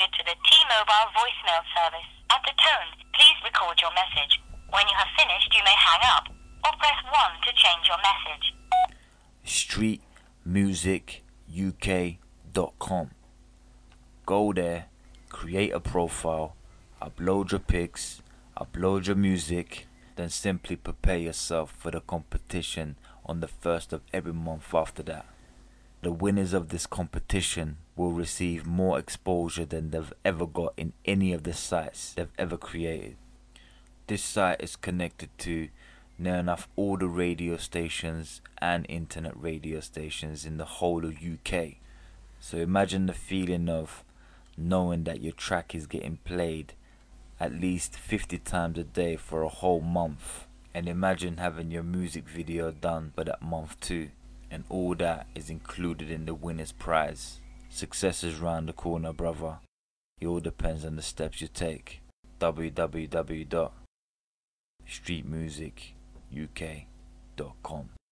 routed to the T-Mobile voicemail service. At the tone, please record your message. When you have finished, you may hang up or press 1 to change your message. streetmusicuk.com. Go there, create a profile, upload your pics, upload your music, then simply prepare yourself for the competition on the 1st of every month after that. The winners of this competition will receive more exposure than they've ever got in any of the sites they've ever created. This site is connected to near enough all the radio stations and internet radio stations in the whole of UK. So imagine the feeling of knowing that your track is getting played at least 50 times a day for a whole month. And imagine having your music video done for that month too. And all that is included in the winner's prize. Success is round the corner, brother. It all depends on the steps you take. www.streetmusicuk.com